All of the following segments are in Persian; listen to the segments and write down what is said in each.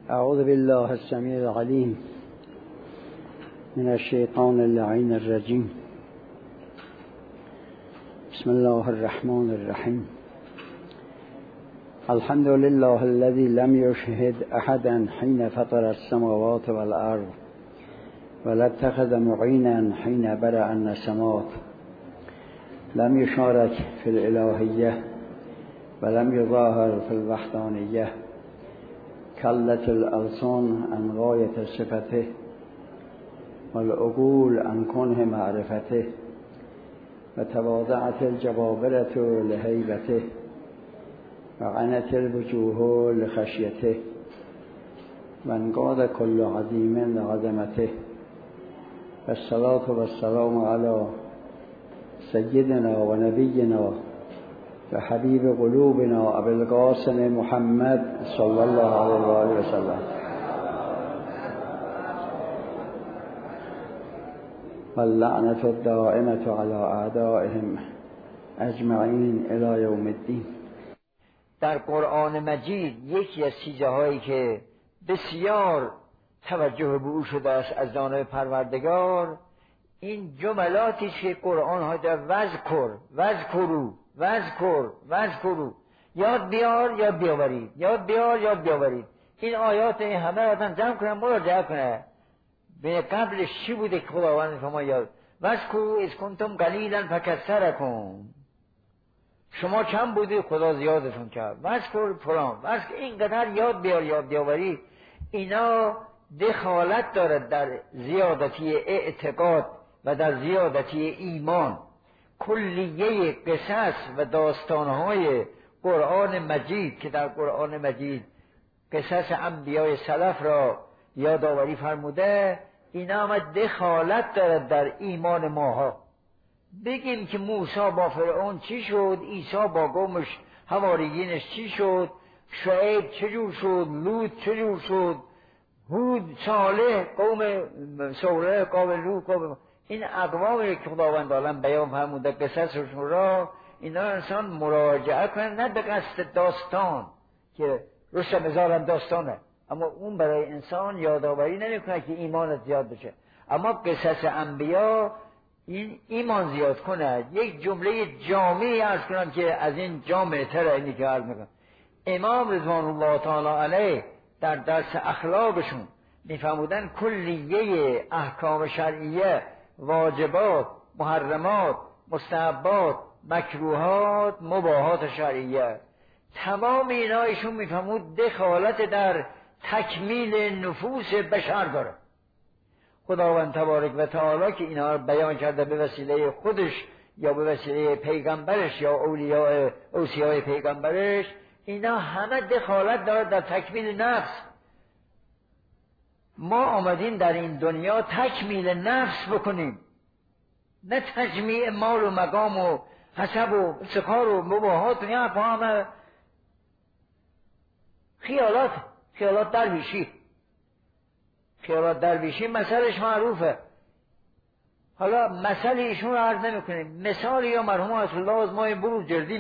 اعوذ بالله السمیع العلیم من الشیطان اللعین الرجیم. بسم الله الرحمن الرحیم. الحمد لله الذي لم يشهد احدا حين فطر السماوات والارض ولا اتخذ معينا حين برأ النسمات. لم يشارك في الالهیه ولم يظاهر في الوحدانیه. كلت الألسان عن غاية صفته والعقول عن كنه معرفته وتواضعت الجبابرة لهيبته وعنت الوجوه لخشيته وانقاد كل عظيم لعظمته. والصلاة والسلام على سيدنا ونبينا وحبيب قلوبنا أبي القاسم محمد صلى الله عليه وآله وسلم. واللعنة الدائمة على أعدائهم أجمعين إلى يوم الدين. در قرآن مجید یکی از چیزهایی که بسیار توجه به او شده است از جانب پروردگار، این جملاتی که قرآن ها در وذکروا یاد بیار یاد بیاورید، یاد بیار یاد بیاورید. این آیات همه آدم جمع کنه مراجعه کنه. به قبلش چی بوده که خداوند شما یاد وذکروا اذ کنتم قلیلا فکثرکم. شما کم بودید خدا زیادتون کرد. وذکر فلان وذکر اینقدر یاد بیار یاد بیاورید. اینا دخالت دارد در زیادتی اعتقاد و در زیادتی ایمان. کلیه قصص و داستانهای قرآن مجید که در قرآن مجید قصص انبیای سلف را یادآوری فرموده، اینا هم دخالت دارد در ایمان ماها. بگیم که موسی با فرعون چی شد، عیسی با قومش حواریینش چی شد، شعیب چجور شد، لوط چجور شد، هود، صالح، قوم صالح، قوم لوط، قوم این اقوامی که خداوند عالم بیان فرموده قصصشون را، اینا انسان مراجعه کنه، نه به قصد داستان که رستم هزارم داستانه، اما اون برای انسان یادآوری نمیکنه که ایمانت زیاد بشه. اما قصص انبیا این ایمان زیاد کنه. یک جمله جامعی عرض کنم که از این جامعه تر اینی که عرض میکنم. امام رضوان الله تعالی علیه در درس اخلاقشون میفرمودن کلیه احکام شرعیه، واجبات، محرمات، مستحبات، مکروهات، مباحات شرعیه، تمام اینا ایشون میفهمود دخالت در تکمیل نفوس بشر داره. خداوند تبارک و تعالی که اینا رو بیان کرده به وسیله خودش یا به وسیله پیغمبرش یا اوصیای پیغمبرش، اینا همه دخالت داره در تکمیل نفس. ما آمدیم در این دنیا تکمیل نفس بکنیم، نه تجمیع مال و مقام و حسب و افتخار و مباحات و نه همه خیالات درویشی مثلش معروفه. حالا مثل ایشون رو عرض نمی کنیم. مثال یا مرحوم آیت الله از ماه بروجردی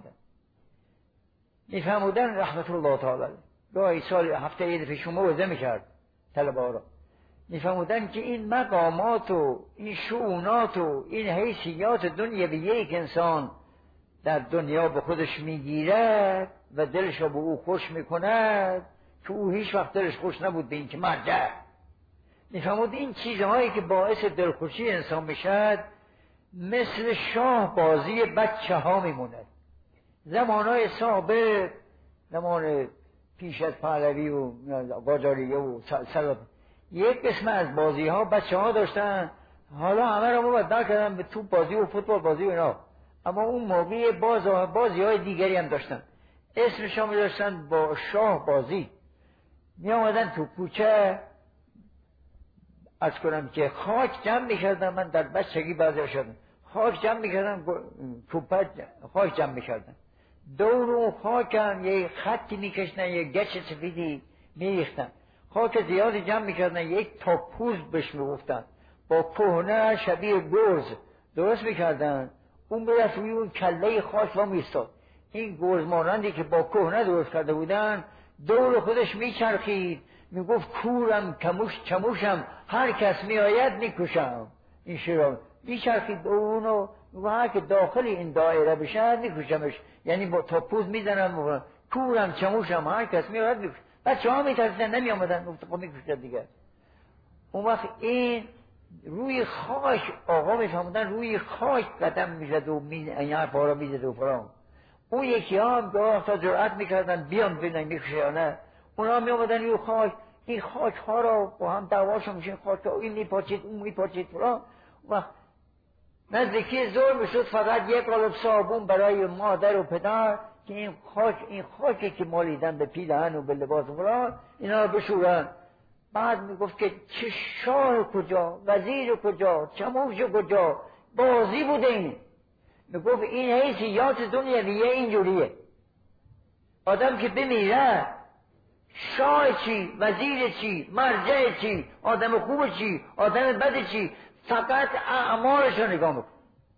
میفهمودن رحمت الله تعالی. گاهی سال هفته عید پیش موعظه میکرد طلبه ها را، میفهمودن که این مقامات و این شؤونات و این حیثیات دنیویه که انسان در دنیا به خودش میگیرد و دلش را به او خوش میکند که او هیچ وقت دلش خوش نبود به این که مرده. میفهمود این چیزهایی که باعث دلخوشی انسان میشد مثل شاه بازی بچه ها میموند. زمانهای سابق، زمان پیش از پهلوی و قاجاریه و سلطنت، یک قسم از بازی ها بچه ها داشتن، حالا همه را مبدل کردن به توپ بازی و فوتبال بازی و اینا. اما اون موقع بازی های دیگری هم داشتن، اسمش هم داشتن با شاه بازی. می آمدن تو کوچه از کنم که خاک جمع میکردن. من در بچگی بعضی شدم خاک جمع میکردن، خاک جمع میکردن، دور اون خاک هم یه خطی میکشنن، یه گچ سفیدی میریختن، خاک زیادی جمع میکردن، یک تاپوز بهش میگفتن، با کهنه شبیه گرز درست میکردن. اون برفت روی اون کله خاک و میستاد. این گرز مانندی که با کهنه درست کرده بودن دور خودش میچرخید میگفت کورم چموشم هر کس میآید میکشم. این شعر میچرخید به اونو میگفت هر که داخل این دایره بشه میکشمش، یعنی با تاپوز میزنم کورم چموشم هر کس میآید میکشم. بچه‌ها میترسیدن نمیآمدن، گفت خب میکشد دیگه. اون وقت این روی خاک آقا میفهمدن روی خاک قدم میزد و این حرفا رو میزد و فلان. اون یکی ها هم گاه تا جرأت میکردن بیان ببینن میکشه یا نه، اونا میامدن روی خاک، این خاک ها رو با هم دعواشون میشه، خاک ها این میپاچید اون میپاچید فلان. و نزدیکی ظهر میشد فقط یک قالب صابون برای مادر و پدر که این خاکی که مالیدن به پیلهن و به لباس فلان اینا رو بشورن. بعد میگفت که چه شاه کجا، وزیر کجا، چموش کجا، بازی بوده این. میگفت این حیثیات دنیویه اینجوریه، آدم که بمیره شاه چی، وزیر چی، مرجع چی، آدم خوب چی، آدم بد چی، فقط اعمالش رو نگاه میکن.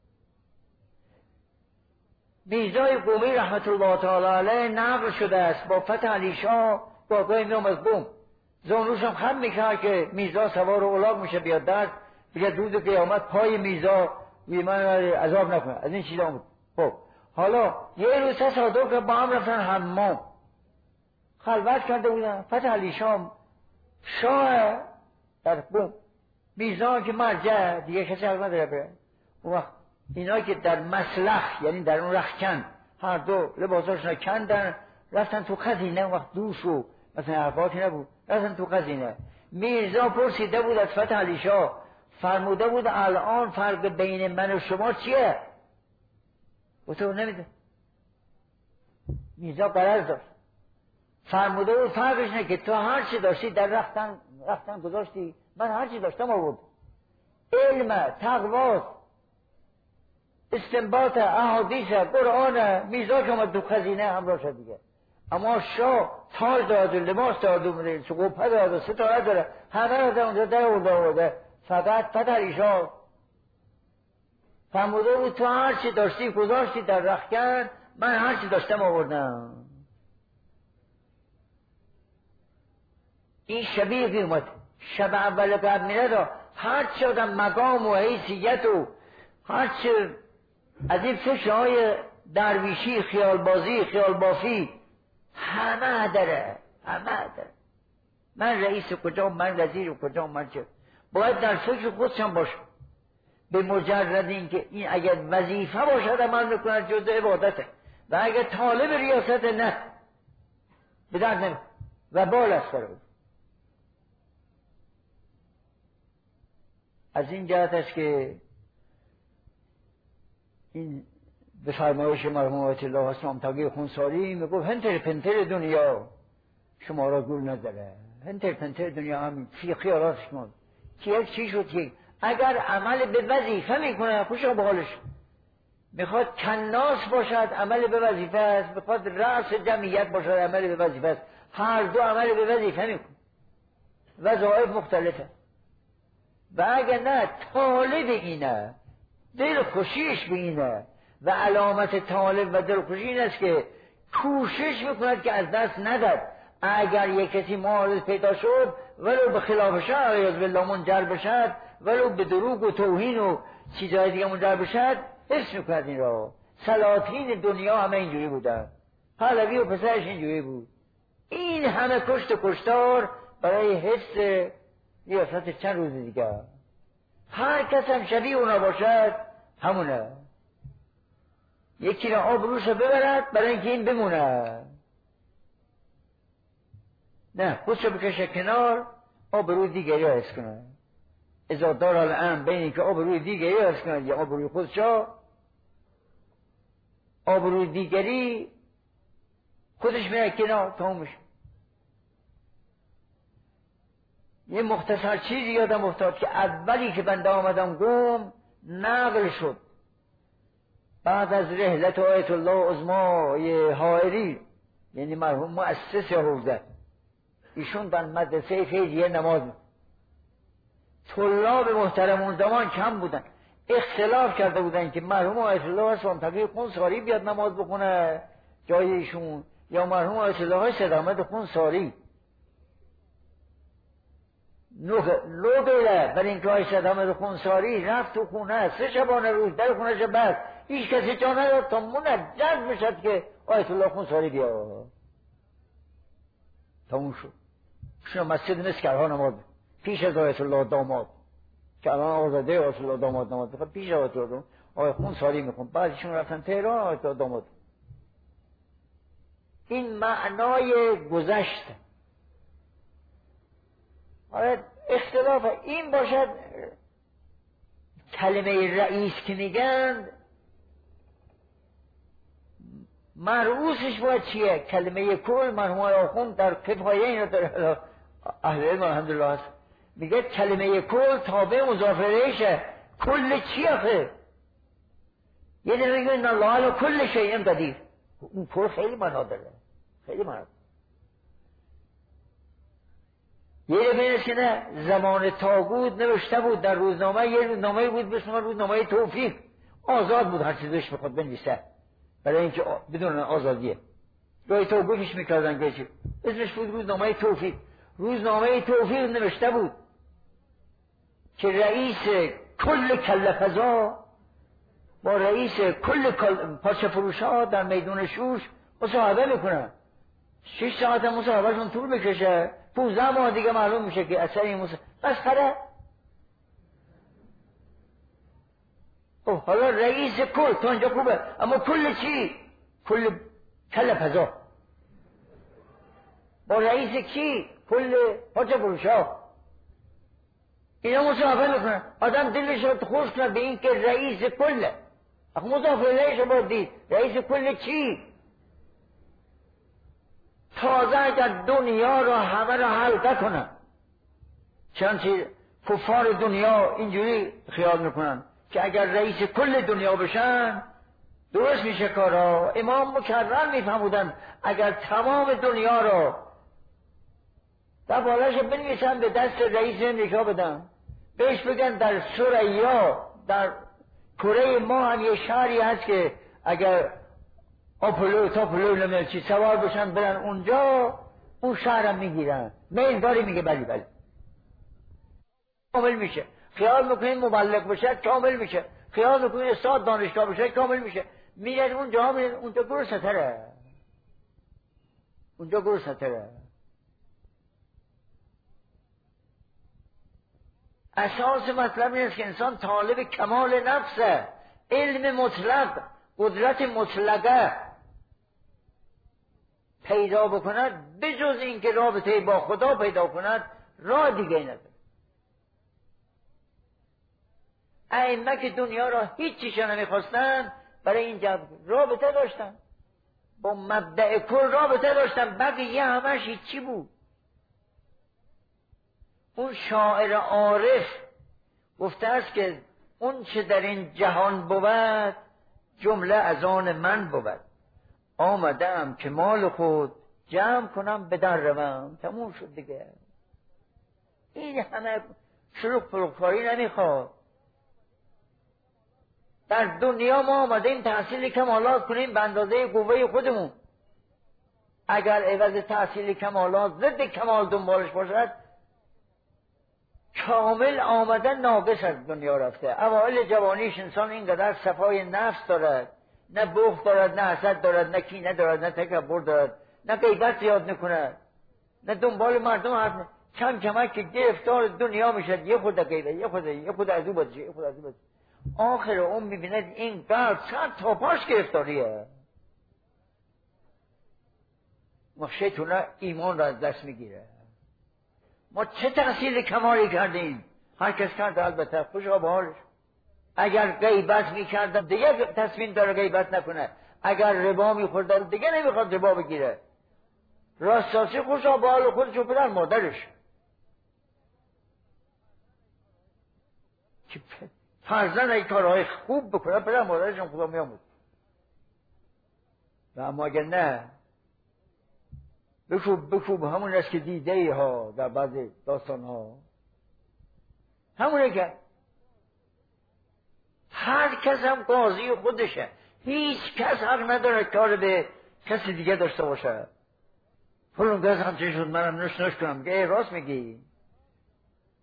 میرزای قومی رحمت الله تعالی علیه نقل شده است با فتح علی شاه گاهی میام از قم زانوش هم خم میکرد که میرزا سوار و الاغ میشه بیاد درد بگه روز قیامت پای میرزا روی من عذاب نکنه، از این چیزا بود. خب حالا یه روز تصادف که با هم رفتن حمام خلوت کرده بودن، فتح علی شاه در قم، میرزا که مرجع دیگه کسی حق نداره بره. اون وقت اینا که در مسلخ یعنی در اون رختکن هر دو لباساشون کندن رفتن تو خزینه. اون وقت دوش و مثلا حرفاتی نبود، رفتن تو خزینه. میرزا پرسیده بود از فتح علی شاه، فرموده بود الان فرق بین من و شما چیه؟ و تو نمیده. میرزا قرض داشت، فرموده بود فرقش نه که تو هر چی داشتی در رختن گذاشتی، من هر چی داشتم آورد. علم، تقواست، استنباط احادیث قرآن. میرزا که اومد تو خزینه همراه شد دیگه. اما شاه تاج داد و لباس داد و سقوپه داد و ستاره داره، همه رو در اونجا در آورده. فقط فتح علی شاه فرموده بود تو هر چی داشتی گذاشتی در رختکن، من هر چی داشتم آوردم. این شبیه قیامت شب اول قبل میره دا هر چی آدم مقام و حیثیت و هر چی از این فکرهای درویشی، خیال بازی، خیال بافی همه داره. من رئیس کجا، من وزیر کجا، من چه، باید در فکر خودشم باشه. به مجرد این که این اگر وظیفه باشد عمل میکنه جزء عبادته، و اگر طالب ریاست نه به درد نمیخوره و بال است برای. از این جهت است که این به فرمایش مرحوم آیت الله حسن تقی خونساری میگفت هنتر پنتر دنیا شما را گول نداره. هنتر پنتر دنیا همین خیالات شما که چی شد که اگر عمل به وظیفه میکنه خوشا به حالش، میخواد کناس باشد عمل به وظیفه است، میخواد رأس جمعیت باشد عمل به وظیفه است. هر دو عمل به وظیفه میکنه، وظایف مختلفه. و اگر نه طالب اینه، دل خوشیش به اینه، و علامت طالب و دل خوشی این است که کوشش میکند که از دست ندد. اگر یک کسی معارض پیدا شد ولو به خلاف شرع یا بالله منجر بشد، ولو به دروغ و توهین و چیزهای دیگه منجر بشد، حس میکند این را. سلاطین دنیا همه اینجوری بودن، پهلوی و پسرش اینجوری بود. این همه کشت و کشتار برای حفظ ریاست چند روز دیگه. هر کس هم شبیه اونا باشد همونه، یکی را آبروش ببرد برای اینکه این بمونه، نه خودشو بکشه کنار آبروی دیگری را حفظ کنه. اذا دار الامر بین اینکه آبروی دیگری را حفظ کنه یا آبروی خودشو، آبروی دیگری خودش میره کنار تمام میشه. یه مختصر چیزی یادم افتاد که اولی که بنده آمدم قم نقل شد بعد از رحلت آیت الله عظمای حائری، یعنی مرحوم مؤسس حوزه، ایشون در مدرسه فیضیه نماز می‌خوند. طلاب محترم اون زمان کم بودن، اختلاف کرده بودن که مرحوم آیت الله صدامت خونساری بیاد نماز بخونه جای ایشون یا مرحوم آیت الله صدامت خونساری. لو بیله برای این که های صدام رو خونساری رفت تو خونه 3 شبانه روز در خونهش بست هیچ کسی جا نداد تا منجز بشد که آیت الله خونساری بیا تموم شد. شما مسجد مسکرها نماز پیش از آیت الله داماد که الان آزاده آیت الله داماد نماز بخواد پیش از آیت الله آیت خونساری میخون بعدشون رفتن تهران آیت الله داماد. این معنای گذشته. آره اختلاف این باشد کلمه رئیس که میگن مرعوسش باید چیه؟ کلمه کل مرحوم آخوند در کفایه این رو داره اهل علم الحمدلله هست میگه کلمه کل تابع مضاف الیهشه. کل چیه خیلی؟ یه دیگه میگه ان الله علی کل شیء قدیر. اون کل خیلی معنا داره خیلی معنا. یه بینست که نه زمان طاغوت نوشته بود در روزنامه یه روزنامه بود به اسم روزنامه توفیق آزاد بود هر چیزش بخواد بنویسه برای اینکه بدون آزادیه جای طاغوتش میکردن که چی اسمش بود روزنامه توفیق. روزنامه توفیق نوشته بود که رئیس کل کله فضا با رئیس کل پاچه فروشا در میدون شوش مصاحبه میکنن 6 ساعت مصاحبهشون طول بکشه 15 ماه دیگه معلوم میشه که اثر این مسخره. اوه حالا رئیس کل تا اینجا خوبه اما کل چی؟ کل کل فضا با رئیس کی؟ کل پاچه فروشا اینا مصاحبه میکنن آدم دلش رو خوش کنه به این که رئیس کله. اخو مضاف الیهش رو باید دید رئیس کل چی؟ تازه اگر دنیا رو همه رو حلقه کنن چنانچه کفار دنیا اینجوری خیال میکنن که اگر رئیس کل دنیا بشن درست میشه کارا. امام مکرر میفهمودن اگر تمام دنیا رو در بالش بنویسن به دست رئیس امریکا بدن بهش بگن در ثریا در کره ما هم یه شهری هست که اگر آپولو تاپولو نمیدونم چی سوار بشن برن اونجا اون شهرم میگیرن میل داری میگه بلی کامل میشه. خیال میکنین مبلغ بشه کامل میشه. خیال میکنین استاد دانشگاه بشه کامل میشه. میرن اونجا میرن اونجا گروه ستره اونجا گروه ستره. اساس مطلب این است که انسان طالب کمال نفسه. علم مطلق قدرت مطلقه پیدا بکند بجز این که رابطه با خدا پیدا کند راه دیگه نداره. ائمه که دنیا را هیچ چیز نمیخواستن برای این رابطه داشتن با مبدأ کل رابطه داشتن بقیه همش هیچی بود. اون شاعر عارف گفته است که اون چه در این جهان بود جمله از آن من بود. آمدم که مال خود جمع کنم به در روم. تموم شد دیگه. این همه شلوغ پلوغکاری نمیخواد. در دنیا ما آمدیم تحصیل کمالات کنیم به اندازه قوه خودمون. اگر عوض تحصیل کمالات ضد کمال دنبالش باشد کامل آمدن ناقص از دنیا رفته. اوائل جوانیش انسان اینقدر صفای نفس دارد نه بغض دارد نه حسد دارد نه کینه دارد نه تکبر دارد نه غیبت زیاد نکند نه دنبال مردم حرف کم کمک که گرفتار دنیا میشد یه خود غیبت یه خود از او باشه یه خود از او باشه. آخر اون میبیند این قلب چند تا پاش گرفتاریه. ما شیطونه ایمان را از دست میگیره. ما چه تحصیل کمالی کردیم؟ هر کس کرد البته خوشا به حالش. اگر غیبت میکردم دیگه تصمیم داره غیبت نکنه. اگر ربا میخورده دیگه نمیخواد ربا بگیره. راستاسی خوشا به حال خودش و پدر مادرش که فرزند ای کارهای خوب بکنه پدر مادرش هم خدا میامود. و اما اگر نه بکوب همون است که دیده ای ها در بعض داستان ها همونه که هر کس هم قاضی خودشه. هیچ کس حق نداره کار به کسی دیگه داشته باشه. فلان کس همچنین شد منم نش کنم میگه ای راست میگی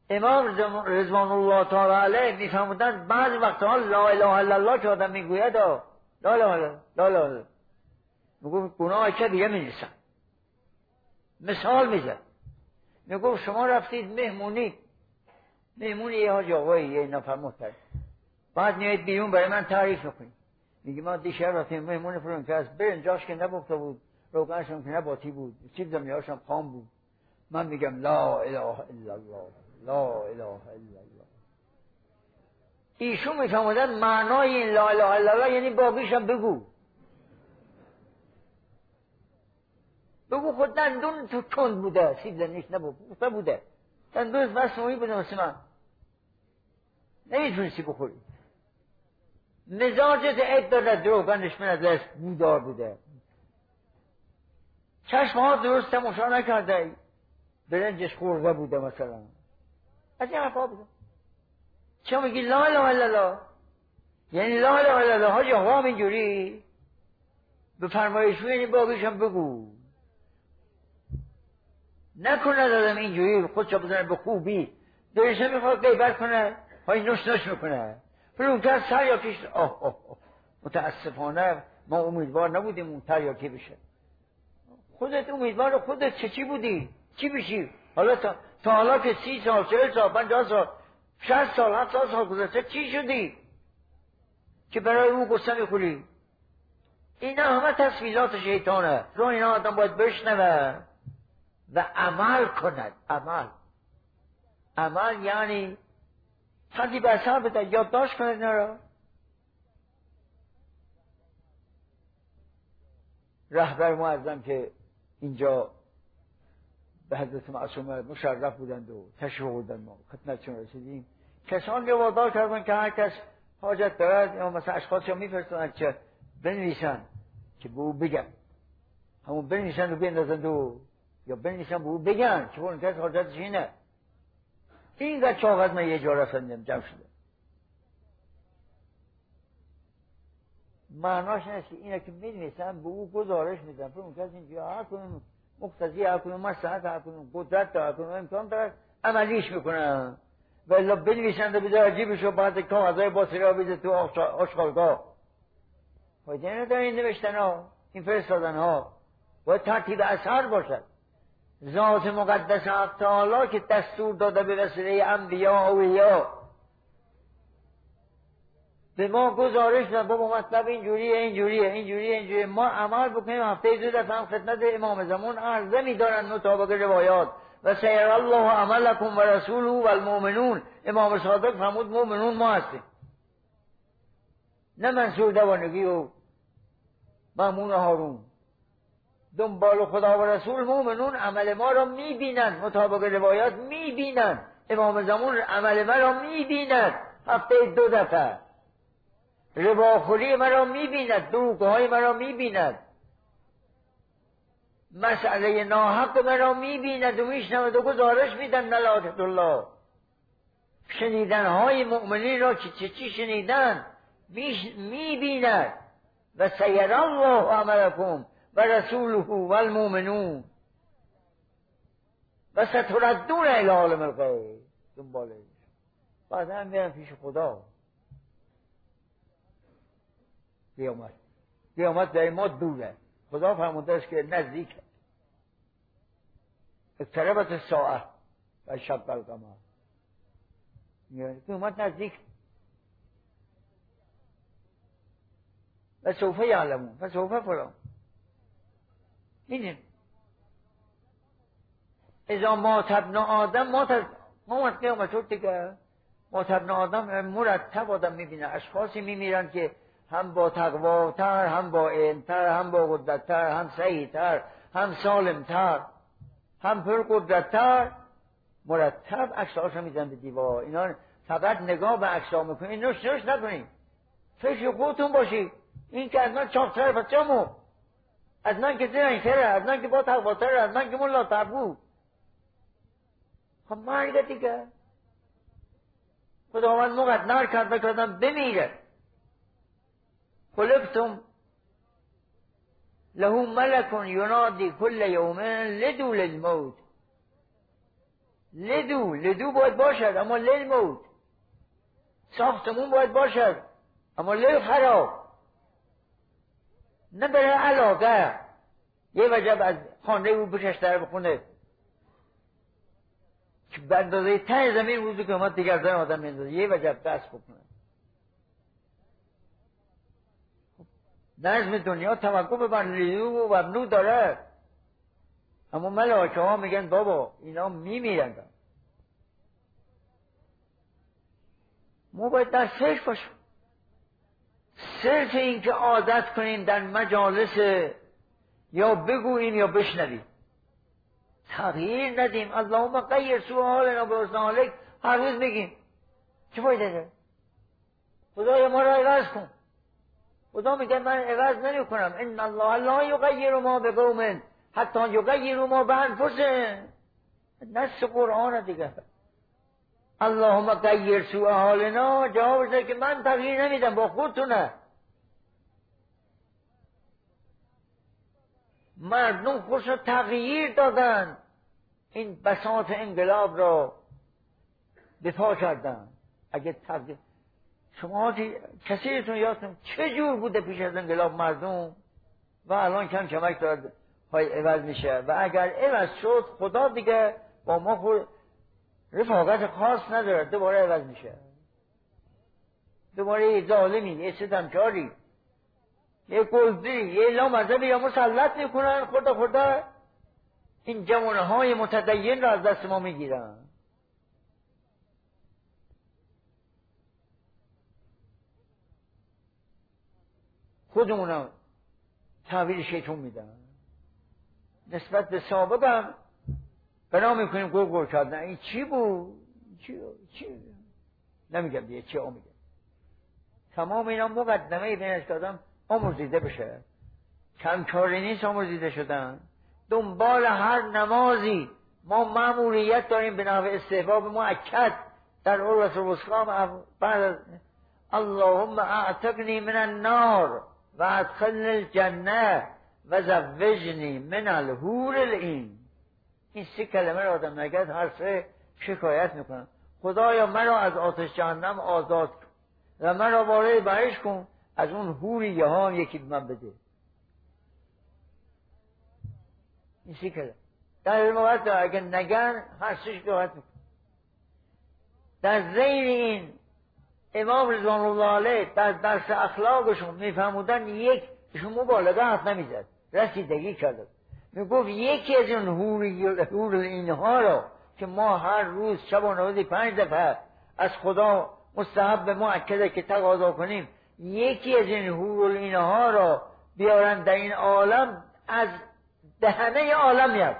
امام رضوان الله تعالی علیه میفهمودن بعض وقتها لا اله الا الله که آدم میگوید لا اله الا الله میگفت گناه که دیگه میرسن. مثال میزد، میگفت شما رفتید مهمونی یه حاج آقایی یه نفر محترم، بعد میایید بیرون برای من تعریف میکنید، میگی ما دیشب رفتیم مهمون فلان کس، برنجاش که نبخته بود، روغنش هم که نباتی بود، سیب زمینی‌هاش هم خام بود. من میگم لا اله الا الله، لا اله الا الله. ایشون میفهمودن معنای این لا اله الا الله یعنی باقیش هم بگو خود دندون تو تند بوده، سیب زمینیش نبوده، دندون مصنوعی بوده مثل من، نمیتونستی بخوری. مزاجت عید دارد، روغنش من ازش بودار بوده، چشمها درست تماشا نکرده، برنجش خورده بوده مثلا، از این حرفا بوده. چه میگی لا اله الا الله؟ یعنی لا اله الا الله حاجی آقا اینجوری به فرمایش یعنی باقیش هم بگو، نکنه دادم اینجوری خودشو بزنه به خوبی، دلش میخواد غیبت کنه، های نوش میکنه، فرونتر سر یا پیش. متاسفانه ما امیدوار نبودیم اون تریاکی بشه. خودت امیدوار خودت چی بودی؟ چی بشی؟ حالا تا حالا که 30 سال 40 سال 50 سال 60 سال 70 سال گذشته چی شدی که برای او قصه میخوری؟ اینا همه تصویلات شیطانه. رو اینا آدم باید بشنوه و عمل کند. عمل یعنی حدی به اثر بده، یادداشت کنه اینا رو. رهبر معظم که اینجا به حضرت معصومه مشرف بودند و تشریف بودند، ما خدمتشون رسیدیم، کسان که وادار کردن که هر کس حاجت دارد یا مثلا اشخاصی رو میفرستند که بنویسن که به او بگن، همون بنویسن و بندازند و یا بنویسن به او بگن که اون کس حاجتش اینه. اینقدر کاغذ من یه جا رفتم جمع شده. معناش نیست که اینا که می‌نویسن به او گزارش میدن، پر اون کس اینجا هر کنون مقتضی، هر کنون مصلحت، هر کنون قدرت داره، هر کنون امکان داره عملیش میکنن. ولی بنویسن و بذار جیبشو بعد کاغذای باطری ها بیده تو آشغالگاه. فایده نداره این نوشتن ها، این فرستادن ها. باید ترتیب اثر باشد. ذات مقدس حق تعالی که دستور داده به وسیله انبیا و اولیاء به ما گزارش داد، بابا مطلب اینجوریه، ما عمل بکنیم. هفته دو دفعه هم خدمت امام زمان عرضه می‌دارن مطابق روایات و سیر الله عملکم و رسوله و المؤمنون. امام صادق فرمود مؤمنون ما هستیم، نه منصور دوانگی و مأمون هارون. دنبال خدا و رسول مؤمنون عمل ما را می‌بینند، مطابق روایات می‌بینند. امام زمان عمل ما را می‌بیند، هفته دو دفعه رباخوری مرا میبیند، دروغهای مرا میبیند، مسئله ناحق مرا میبیند و میشنود و گزارش میدن. نلاتت الله شنیدنهای مؤمنین را که چی شنیدن میبیند. و سیر الله عملکم و رسوله و المؤمنون و ستردون الی عالم الغیب. دنباله بعد هم میرن پیش خدا. قیامت در ما دوره. خدا فرموده است که نزدیک اقتربت الساعه و شق القمر. قیامت نزدیک و سوف یعلمون و سوف فلان. اینه اذا مات ابن آدم ما قیامت شد دیگه. مات ابن آدم مرتب آدم میبینه اشخاصی میمیرن که هم با تقواتر، هم با علمتر، هم با قدرتتر، هم سعیتر، هم سالمتر، هم پر قدرتتر، مرتب عکس‌هاشو میزن به دیوار. اینا فقط نگاه به عکس‌ها میکنید، نوش نکنید، فکر خودتون باشید. این که از من چاپتره پس چمو، از من که زرنگ‌تره، از من که با تقواتره، از من که ملاتر بود. خب مرگ دیگه. خداوند مقدر کرده که آدم بمیره. خلقتم له ملک ینادی کل یوم لدول الموت. لدو باید باشد اما لیل موت. ساختمون باید باشد اما لیل خراب. نه برای علاقه یه وجب از خانه او بکش در بخونه که بردازه ته زمین روزی که اومد دیگر زن آدم میندازه یه وجب دست بکنه. نظم دنیا توقف بر لیو و مبنو داره، اما ملاکه ها میگن بابا اینا میمیرن. ما باید در صرف باشیم، صرف این که عادت کنیم در مجالس یا بگوییم یا بشنویم تغییر ندیم. اللهم غیر سوء حالنا بحسن حالک هر روز میگیم، چه فایده داره؟ خدایا ما را عوض کن. خدا میگه من عوض نمیکنم. ان الله لا یغیر ما بقوم حتی یغیروا ما بانفسهم. نص قرآن دیگه. اللهم غیر سوء حالنا جوابش اینه که من تغییر نمیدم، با خودتونه. مردم خودشون تغییر دادن، این بساط انقلاب را به پا کردن. اگه تغییر شما کسیتون یادتون چه جور بوده پیش از انقلاب مردم و الان کم کمک دارد های عوض میشه و اگر عوض شد خدا دیگه با ما خود رفاقت خاص نداره، دوباره عوض میشه. دوباره یه ظالمی، یه ستمکاری، یه گلدری، یه لامذهبی یا مسلط میکنن. خدا این جوانه های متدین را از دست ما میگیرن. خودمونم تحویل شیطون میدن. نسبت به سابقم بنا میکنیم گور کردن. این چی بود؟ چی؟ نمیگم دیگه چی میگم. تمام اینا مقدمه بینش که آدم آمرزیده بشه. کمکاری نیست آمرزیده شدن. دنبال هر نمازی ما مأموریت داریم به نحو استحباب مؤکد در عروة الوثقی بعد اللهم اعتقنی من النار و ادخلنی الجنه و زوجنی من الحور العین. این 3 کلمه را آدم نگد هر سه شکایت میکنن. خدایا مرا از آتش جهنم آزاد کن و مرا وارد بهشت کن، از اون حوری ها هم یکی به من بده. این 3 کلمه در این موقع اگر نگن هر سه شکایت میکنن. در زیر این امام رضوان الله علیه در درس اخلاقشون میفهمودن ایشون مبالغه حرف نمیزد، رسیدگی کرده. میگفت یکی از این حور اینها را که ما هر روز شب و روزی 5 دفعه از خدا مستحب مؤکده که تقاضا کنیم، یکی از این حور اینها را بیارن در این عالم، از دهنه عالم میاد.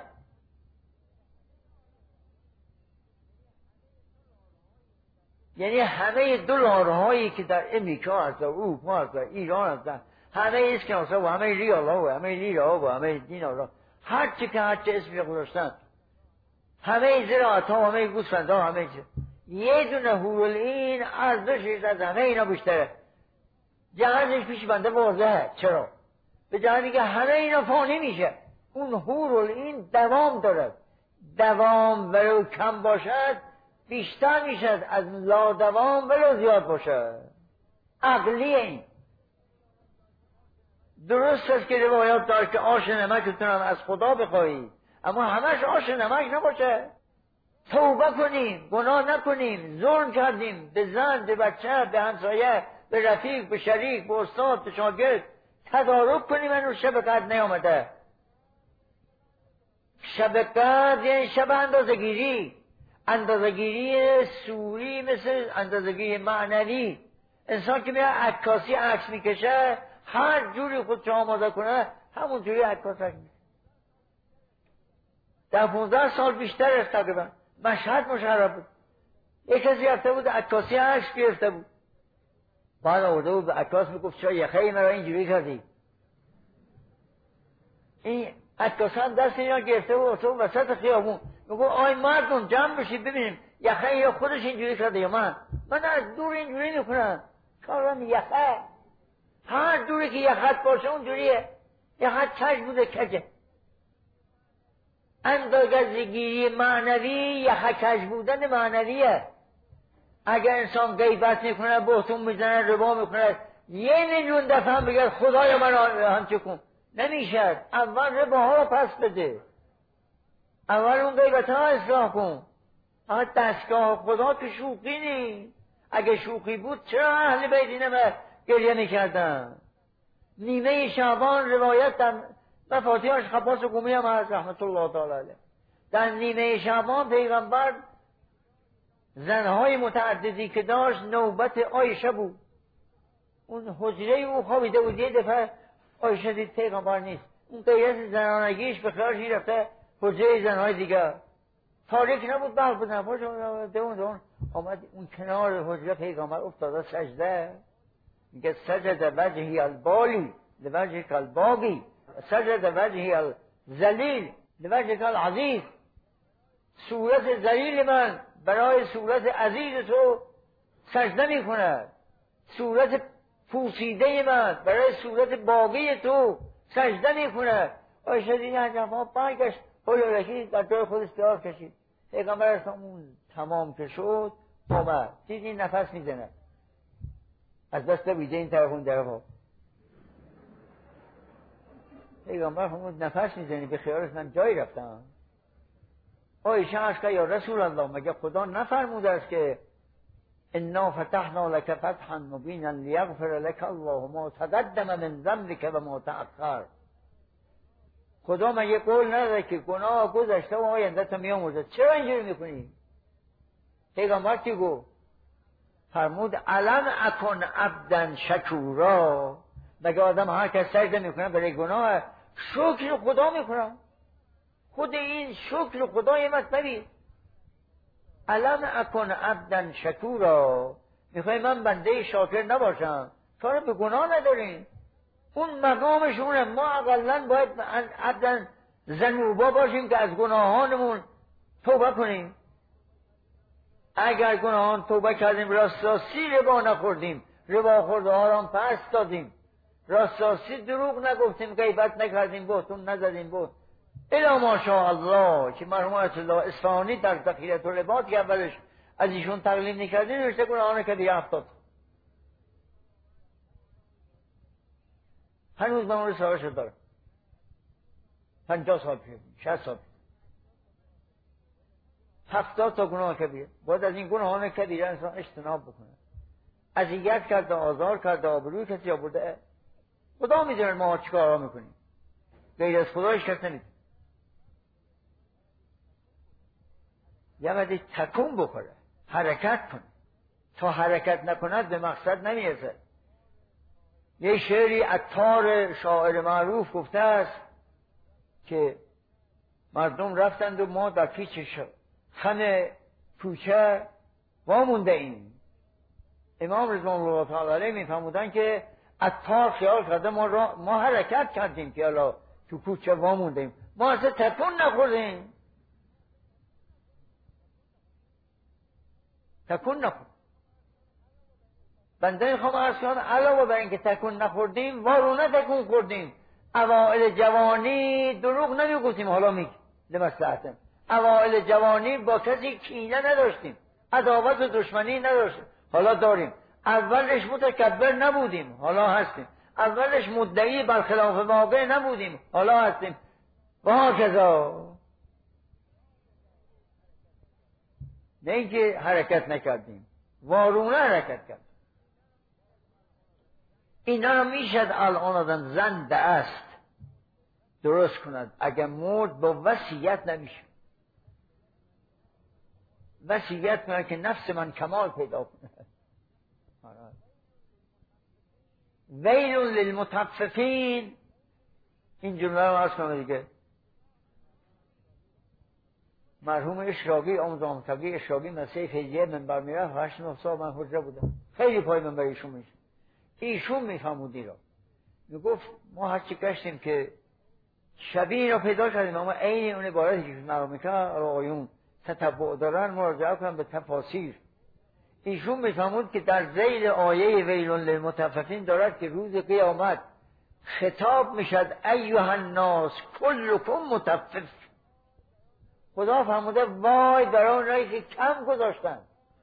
یعنی همه دلارهایی که در امریکا هست، اروپا هست، ایران هست، همه اسکناس ها و همه ریال ها و همه لیره ها و همه دینار ها، هرچی که هرچی اسمی گذاشتن، همه زراعت ها و همه گوسفند ها، همه چی، یه دونه حورالعین ارزشش از همه اینا بیشتره. جهازش پیش بنده واضحه. چرا؟ به جهازی که همه اینا فانی میشه. اون حورالعین دوام دارد. دوام ولو کم باشد بیشتر میشد از لا دوام ولو زیاد باشد. عقلی این درست است که روایات داشت که آش نمکتون هم از خدا بخواهید، اما همش آش نمک نباشه. توبه کنیم، گناه نکنیم، ظلم کردیم به زن، به بچه، به همسایه، به رفیق، به شریک، به استاد، به شاگرد، تدارک کنیم. اینو شب قدر نیامده. شب قدر یعنی شب اندازه‌گیری، اندازه‌گیری سوری مثل اندازه‌گیری معنوی. انسان که میره عکاسی عکس میکشه، هر جوری خودشو آماده کنه همون جوری عکاس عکس میکشه. در 15 سال بیشتر است تقریبا. مشهد مشرف بود. یک کسی رفته بود عکاسی عکس گرفته بود، بعد آورده بود به عکاس میگفت چرا یخه مرا اینجوری کردی؟ این عکاس هم دست اینا گرفته بود و وسط خیابون میگفت آی مردم جمع بشید ببینیم یخه یا خودش اینجوری کرده یا من از دور اینجوری میکنم. کارم یخه، هر دوری که یخت باشه اونجوریه. یخت کج بوده کجه. اندازه‌گیری معنوی یا حکج بودن معنویه. اگر انسان غیبت میکنه، بهتون میزنه، ربا میکنه، 1,000,000 دفعه هم بگه خدایا من همچه کن، نمیشد. اول رباها رو پس بده، اول اون غیبت ها اصلاح کن. اما دستگاه خدا تو شوخی نیست. اگه شوخی بود چرا اهل بیت اینه گریه میکردن؟ نیمه شعبان روایت در مفاتیح اشخاص قومی هم هست رحمت الله تعالی علیه. در نیمه شعبان پیغمبر زنهای متعددی که داشت نوبت عایشه بود. اون حجره او خوابیده بود، یه دفعه عایشه دید پیغمبر نیست. اون غیرت زنانگیش به خیالش رفته حجره زنهای دیگر. تاریک نبود، برق بود نبود، دون آمد اون کنار حجره پیغمبر افتاده سجده. میگه سجد وجهی البالی لوجهک الباقی، سجد وجهی الذلیل لوجهک العزیز. صورت ذلیل من برای صورت عزیز تو سجده میکند، صورت پوسیده من برای صورت باقی تو سجده میکند. عایشه دید عجبا برگشت هلولکی در جای خودش دار کشید. پیغمبر اسلام اون تمام که شد اومد دید این نفس میزنه، از دست بیده این طرف اون طرف. پیغمبر فرمود نفس میزنی، به خیالش من جایی رفتم. عایشه عرض کرد یا رسول الله مگه خدا نفرموده است که انا فتحنا لك فتحا مبینا لیغفر لك الله ما تقدم من ذنبك و ما تأخر؟ خدا مگه قول نداده که گناه گذشته و آینده تا میامرزه؟ چرا اینجوری میکنی؟ پیغمبر چی گفت؟ فرمود علم اکن عبدا شکورا. مگه آدم هر کس سجده میکنه برای گناه شکر خدا میکنه؟ خود این شکر خدا یه مطلبی. علم اکن عبدا شکورا، میخوای من بنده شاکر نباشم؟ کار به گناه نداریم، اون مقامشونه. ما اقلن باید عبدا ذنوبا باشیم که از گناهانمون توبه کنیم. اگر گناهان توبه کردیم، راستی ربا نخوردیم، ربا خورده ها را پس دادیم، راستی دروغ نگفتیم، غیبت نکردیم، بهتون نزدیم، بود الا ماشاءالله که مرحوم آیت الله اصفهانی در ذخیرة العباد که اولش از ایشون تقلید میکردیم نوشته گناهان کبیره 70. هنوز من اون رساله‌اش دارم، 50 سال پیش، 60 سال پیش، 70 تا گناه کبیره. باید از این گناهان کبیره انسان اجتناب بکنه. اذیت کرده، آزار کرده، آبروی کسی آورده، خدا میدونه ما چیکارا میکنیم، غیر از خدایش کس نمیدونه. یه وقتی تکون بخوره، حرکت کنه. تا حرکت نکند به مقصد نمیرسه. یه شعری عطار شاعر معروف گفته است که مردم رفتند و ما در پیچ خم کوچه وامونده ایم. امام رضوان الله تعالی علیه میفرمودن که عطار خیال کرده ما حرکت کردیم که حالا تو کوچه وامونده ایم، ما اصلا تکون نخوردیم. تکون نخورد. بنده میخوام عرض کنم علاوه بر اینکه تکون نخوردیم، وارونه تکون خوردیم. اوائل جوانی دروغ نمیگفتیم، حالا میگیم لمصلحتم. اوائل جوانی با کسی کینه نداشتیم، عداوت و دشمنی نداشتیم، حالا داریم. اولش متکبر نبودیم، حالا هستیم. اولش مدعی برخلاف واقع نبودیم، حالا هستیم. و هکذا. نه اینکه حرکت نکردیم، وارونه حرکت کردیم. اینا رو میشد الان آدم زنده است درست کند. اگر مرد با وصیت نمیشه. وصیت کنه که نفس من کمال پیدا کنه. ویل للمطففین. این جمله رو عرض کنم دیگه. مرحوم اشراقی، آموزان طبیعی اشراقی مسیح فیضیه منبر میرفت، 8-9 سال من حجره بودم، خیلی پای منبر ایشون میشه. ایشون میفهمودی را میگفت ما هرچی گشتیم که شبیه را پیدا کردیم، اما عین اون عبارتی که مرا میکنه آقایون تتبع دارن مراجعه کنن به تفاسیر. ایشون میفهمود که در ذیل آیه ویل للمطففین دارد که روز قیامت خطاب میشد ایها الناس کلکم مطفف. خدا فرموده وای برای اونایی که کم گذاشتن،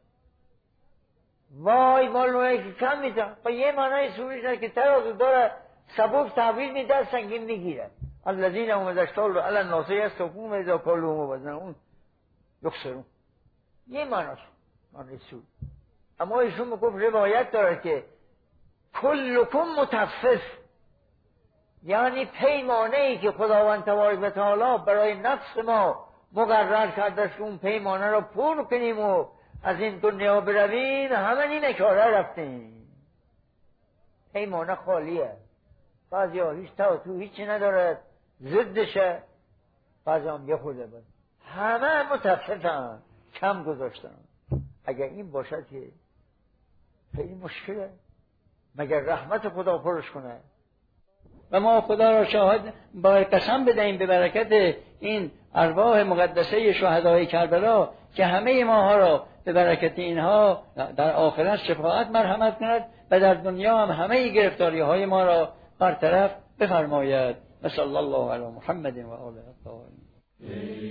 وای مال اونایی که کم میدن. با یه معنای سوریش که ترازو داره سبب تحویل میده سنگین میگیره. الذین هم ازشتال علی الناس یستوفون و اذا کالوهم و وزنهم یخسرون. یه معناش معنی سود. اما ایشون میگفت روایت داره که کلکم متفف، یعنی پیمانه ای که خداوند تبارک و تعالی برای نفس ما مقرر کرده که اون پیمانه رو پر کنیم و از این دنیا برویم، همه این کاره رفتیم. پیمانه خالیه، بعضی ها هیچ تو هیچی نداره ضدشه، بعضی هم یه خوده بود. همه متففن، کم گذاشتن. اگر این باشد که خیلی مشکله، مگر رحمت خدا پرش کنه. و ما خدا را شاهد باید قسم بدهیم به برکت این ارواح مقدسه شهدای کربلا که همه ماها را به برکت اینها در آخرت شفاعت مرحمت کند و در دنیا هم همه گرفتاری های ما را برطرف بفرماید. و صلی الله علی محمد و آله الطاهرین.